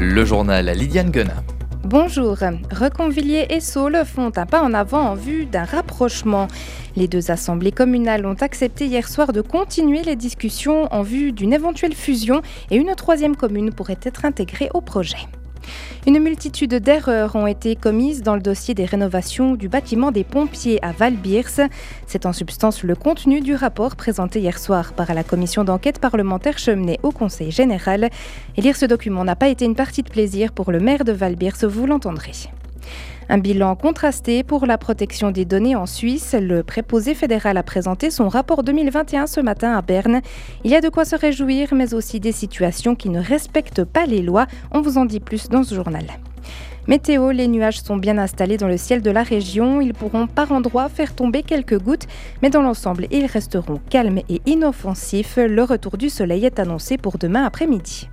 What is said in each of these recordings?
Le journal Lydiane Guenin. Bonjour. Reconvilier et Saules font un pas en avant en vue d'un rapprochement. Les deux assemblées communales ont accepté hier soir de continuer les discussions en vue d'une éventuelle fusion et une troisième commune pourrait être intégrée au projet. Une multitude d'erreurs ont été commises dans le dossier des rénovations du bâtiment des pompiers à Val-Biers. C'est en substance le contenu du rapport présenté hier soir par la commission d'enquête parlementaire cheminée au Conseil général. Et lire ce document n'a pas été une partie de plaisir pour le maire de Val-Biers, vous l'entendrez. Un bilan contrasté pour la protection des données en Suisse. Le préposé fédéral a présenté son rapport 2021 ce matin à Berne. Il y a de quoi se réjouir, mais aussi des situations qui ne respectent pas les lois. On vous en dit plus dans ce journal. Météo, les nuages sont bien installés dans le ciel de la région. Ils pourront par endroits faire tomber quelques gouttes, mais dans l'ensemble, ils resteront calmes et inoffensifs. Le retour du soleil est annoncé pour demain après-midi.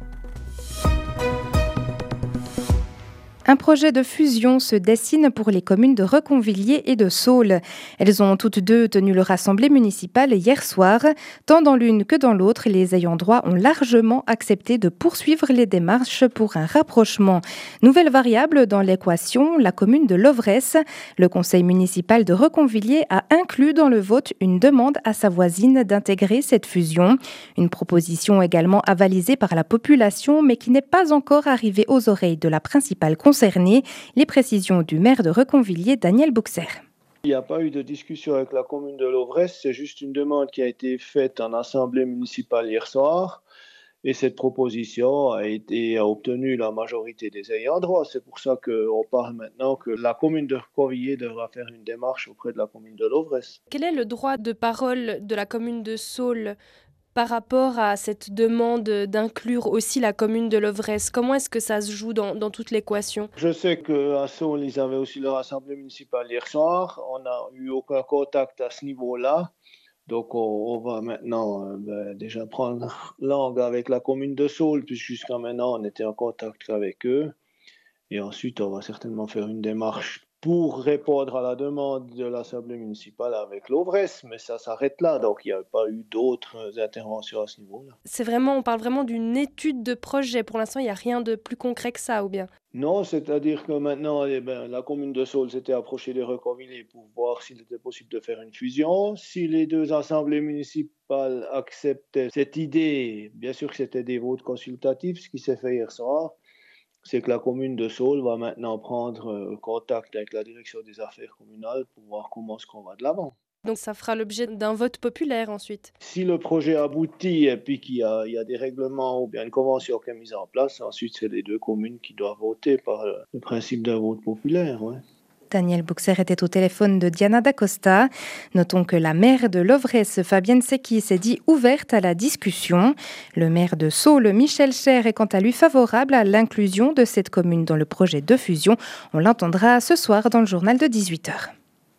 Un projet de fusion se dessine pour les communes de Reconvilier et de Saules. Elles ont toutes deux tenu leur assemblée municipale hier soir. Tant dans l'une que dans l'autre, les ayants droit ont largement accepté de poursuivre les démarches pour un rapprochement. Nouvelle variable dans l'équation, la commune de Lovresse. Le conseil municipal de Reconvilier a inclus dans le vote une demande à sa voisine d'intégrer cette fusion. Une proposition également avalisée par la population, mais qui n'est pas encore arrivée aux oreilles de la principale concernée. Les précisions du maire de Reconvilier, Daniel Buxer. Il n'y a pas eu de discussion avec la commune de Lovresse, c'est juste une demande qui a été faite en assemblée municipale hier soir. Et cette proposition a obtenu la majorité des ayants droit. C'est pour ça qu'on parle maintenant que la commune de Reconvilier devra faire une démarche auprès de la commune de Lovresse. Quel est le droit de parole de la commune de Saules par rapport à cette demande d'inclure aussi la commune de Lovresse? Comment est-ce que ça se joue dans toute l'équation? Je sais qu'à Saules, ils avaient aussi leur assemblée municipale hier soir. On n'a eu aucun contact à ce niveau-là. Donc on va maintenant déjà prendre langue avec la commune de Saules, puisque jusqu'à maintenant on était en contact avec eux. Et ensuite on va certainement faire une démarche pour répondre à la demande de l'Assemblée municipale avec Lovresse, mais ça s'arrête là, donc il n'y a pas eu d'autres interventions à ce niveau-là. On parle vraiment d'une étude de projet. Pour l'instant, il n'y a rien de plus concret que ça, ou bien? Non, c'est-à-dire que maintenant, la commune de Saules s'était approchée des Reconvilier pour voir s'il était possible de faire une fusion. Si les deux assemblées municipales acceptaient cette idée, bien sûr que c'était des votes consultatifs, ce qui s'est fait hier soir, c'est que la commune de Saules va maintenant prendre contact avec la direction des affaires communales pour voir comment est-ce qu'on va de l'avant. Donc ça fera l'objet d'un vote populaire ensuite. Si le projet aboutit et puis qu'il y a des règlements ou bien une convention qui est mise en place, ensuite c'est les deux communes qui doivent voter par le principe d'un vote populaire. Ouais. Daniel Buxer était au téléphone de Diana D'Acosta. Notons que la maire de Lovresse, Fabienne Secchi, s'est dit ouverte à la discussion. Le maire de Saules, Michel Cher, est quant à lui favorable à l'inclusion de cette commune dans le projet de fusion. On l'entendra ce soir dans le journal de 18h.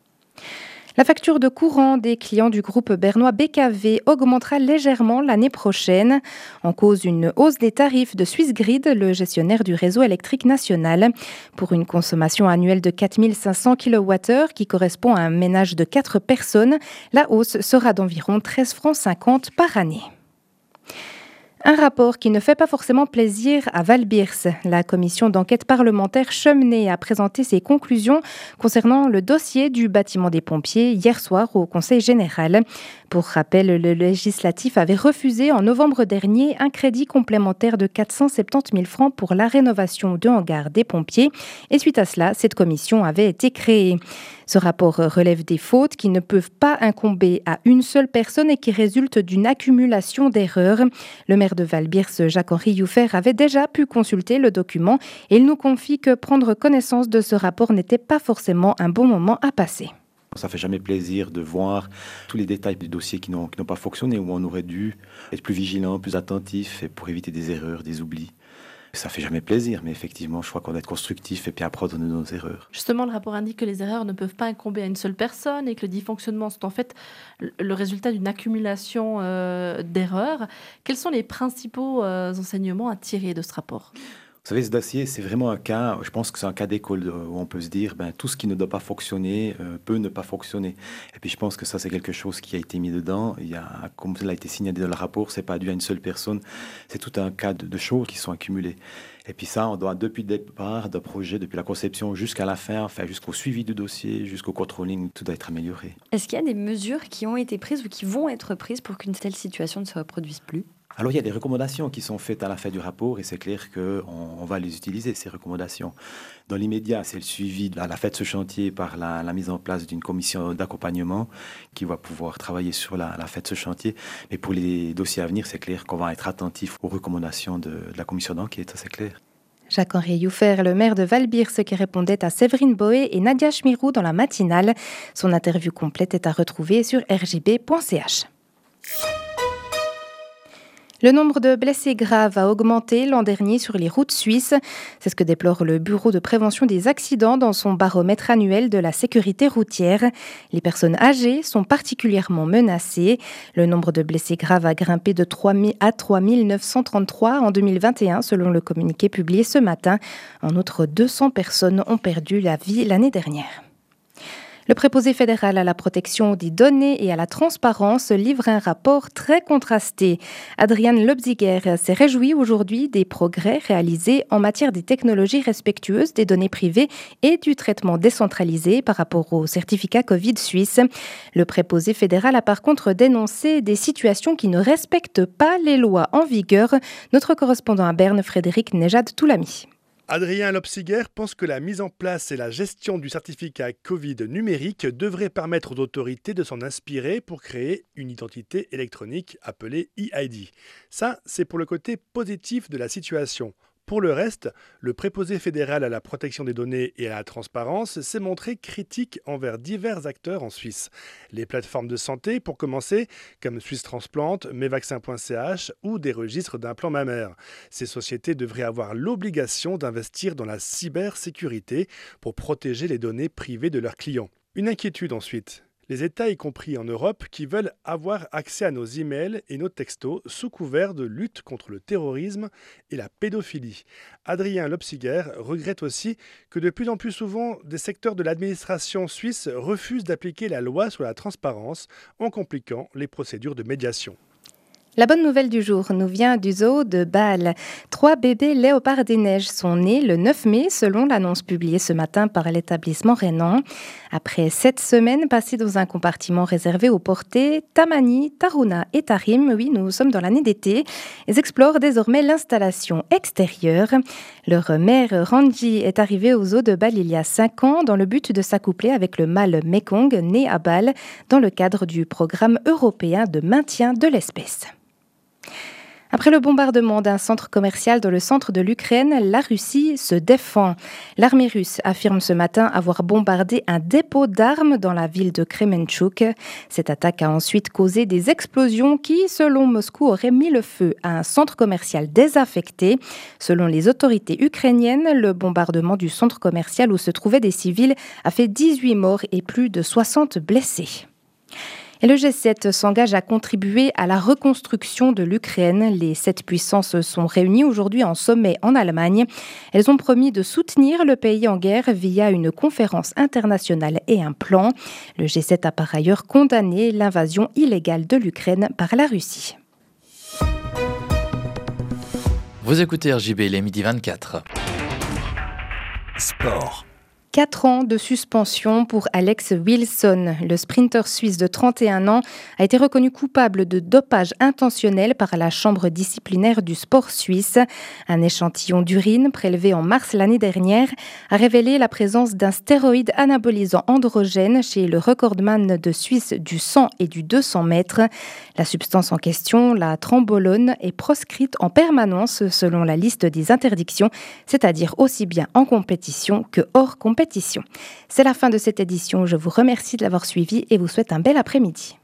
La facture de courant des clients du groupe bernois BKV augmentera légèrement l'année prochaine. En cause, une hausse des tarifs de Swissgrid, le gestionnaire du réseau électrique national. Pour une consommation annuelle de 4500 kWh, qui correspond à un ménage de 4 personnes, la hausse sera d'environ 13,50 francs par année. Un rapport qui ne fait pas forcément plaisir à Val-Biers. La commission d'enquête parlementaire cheminée a présenté ses conclusions concernant le dossier du bâtiment des pompiers hier soir au Conseil général. Pour rappel, le législatif avait refusé en novembre dernier un crédit complémentaire de 470 000 francs pour la rénovation de hangars des pompiers. Et suite à cela, cette commission avait été créée. Ce rapport relève des fautes qui ne peuvent pas incomber à une seule personne et qui résultent d'une accumulation d'erreurs. Le maire de Val-Biers, Jacques-Henri Youffer, avait déjà pu consulter le document et il nous confie que prendre connaissance de ce rapport n'était pas forcément un bon moment à passer. Ça ne fait jamais plaisir de voir tous les détails du dossier qui n'ont pas fonctionné, où on aurait dû être plus vigilant, plus attentif et pour éviter des erreurs, des oublis. Ça fait jamais plaisir, mais effectivement, je crois qu'on doit être constructif et puis apprendre de nos erreurs. Justement, le rapport indique que les erreurs ne peuvent pas incomber à une seule personne et que les dysfonctionnements sont en fait le résultat d'une accumulation d'erreurs. Quels sont les principaux enseignements à tirer de ce rapport ? Vous savez, ce dossier, c'est vraiment un cas, je pense que c'est un cas d'école où on peut se dire, tout ce qui ne doit pas fonctionner peut ne pas fonctionner. Et puis je pense que ça, c'est quelque chose qui a été mis dedans. Comme cela a été signalé dans le rapport, c'est pas dû à une seule personne, c'est tout un cas de choses qui sont accumulées. Et puis ça, on doit, depuis le départ d'un projet, depuis la conception jusqu'à la fin, jusqu'au suivi du dossier, jusqu'au controlling, tout doit être amélioré. Est-ce qu'il y a des mesures qui ont été prises ou qui vont être prises pour qu'une telle situation ne se reproduise plus ? Alors, il y a des recommandations qui sont faites à la fin du rapport et c'est clair qu'on va les utiliser, ces recommandations. Dans l'immédiat, c'est le suivi à la fin de ce chantier par la mise en place d'une commission d'accompagnement qui va pouvoir travailler sur la fin de ce chantier. Mais pour les dossiers à venir, c'est clair qu'on va être attentif aux recommandations de la commission d'enquête, ça c'est clair. Jacques-Henri Youffer, le maire de Valbirse, qui répondait à Séverine Boé et Nadia Schmirou dans la matinale. Son interview complète est à retrouver sur rjb.ch. Le nombre de blessés graves a augmenté l'an dernier sur les routes suisses. C'est ce que déplore le Bureau de prévention des accidents dans son baromètre annuel de la sécurité routière. Les personnes âgées sont particulièrement menacées. Le nombre de blessés graves a grimpé de 3 000 à 3 933 en 2021, selon le communiqué publié ce matin. En outre, 200 personnes ont perdu la vie l'année dernière. Le préposé fédéral à la protection des données et à la transparence livre un rapport très contrasté. Adrian Lobziger s'est réjoui aujourd'hui des progrès réalisés en matière des technologies respectueuses des données privées et du traitement décentralisé par rapport au certificat Covid suisse. Le préposé fédéral a par contre dénoncé des situations qui ne respectent pas les lois en vigueur. Notre correspondant à Berne, Frédéric Nejad-Toulami. Adrien Lopsiger pense que la mise en place et la gestion du certificat Covid numérique devrait permettre aux autorités de s'en inspirer pour créer une identité électronique appelée e-ID. Ça, c'est pour le côté positif de la situation. Pour le reste, le préposé fédéral à la protection des données et à la transparence s'est montré critique envers divers acteurs en Suisse. Les plateformes de santé, pour commencer, comme Suisse Transplant, mesvaccins.ch ou des registres d'implants mammaires. Ces sociétés devraient avoir l'obligation d'investir dans la cybersécurité pour protéger les données privées de leurs clients. Une inquiétude ensuite. Les États, y compris en Europe, qui veulent avoir accès à nos emails et nos textos sous couvert de lutte contre le terrorisme et la pédophilie. Adrien Lopsiger regrette aussi que de plus en plus souvent, des secteurs de l'administration suisse refusent d'appliquer la loi sur la transparence en compliquant les procédures de médiation. La bonne nouvelle du jour nous vient du zoo de Bâle. 3 bébés léopards des neiges sont nés le 9 mai, selon l'annonce publiée ce matin par l'établissement rhénan. Après 7 semaines passées dans un compartiment réservé aux portées, Tamani, Taruna et Tarim, oui, nous sommes dans l'année d'été, ils explorent désormais l'installation extérieure. Leur mère, Ranji, est arrivée au zoo de Bâle il y a 5 ans dans le but de s'accoupler avec le mâle Mekong, né à Bâle, dans le cadre du programme européen de maintien de l'espèce. Après le bombardement d'un centre commercial dans le centre de l'Ukraine, la Russie se défend. L'armée russe affirme ce matin avoir bombardé un dépôt d'armes dans la ville de Kremenchuk. Cette attaque a ensuite causé des explosions qui, selon Moscou, auraient mis le feu à un centre commercial désaffecté. Selon les autorités ukrainiennes, le bombardement du centre commercial où se trouvaient des civils a fait 18 morts et plus de 60 blessés. Et le G7 s'engage à contribuer à la reconstruction de l'Ukraine. Les 7 puissances sont réunies aujourd'hui en sommet en Allemagne. Elles ont promis de soutenir le pays en guerre via une conférence internationale et un plan. Le G7 a par ailleurs condamné l'invasion illégale de l'Ukraine par la Russie. Vous écoutez RJB, les midi 24. Sport. 4 ans de suspension pour Alex Wilson. Le sprinter suisse de 31 ans a été reconnu coupable de dopage intentionnel par la chambre disciplinaire du sport suisse. Un échantillon d'urine prélevé en mars l'année dernière a révélé la présence d'un stéroïde anabolisant androgène chez le recordman de Suisse du 100 et du 200 mètres. La substance en question, la trembolone, est proscrite en permanence selon la liste des interdictions, c'est-à-dire aussi bien en compétition que hors compétition. C'est la fin de cette édition. Je vous remercie de l'avoir suivi et vous souhaite un bel après-midi.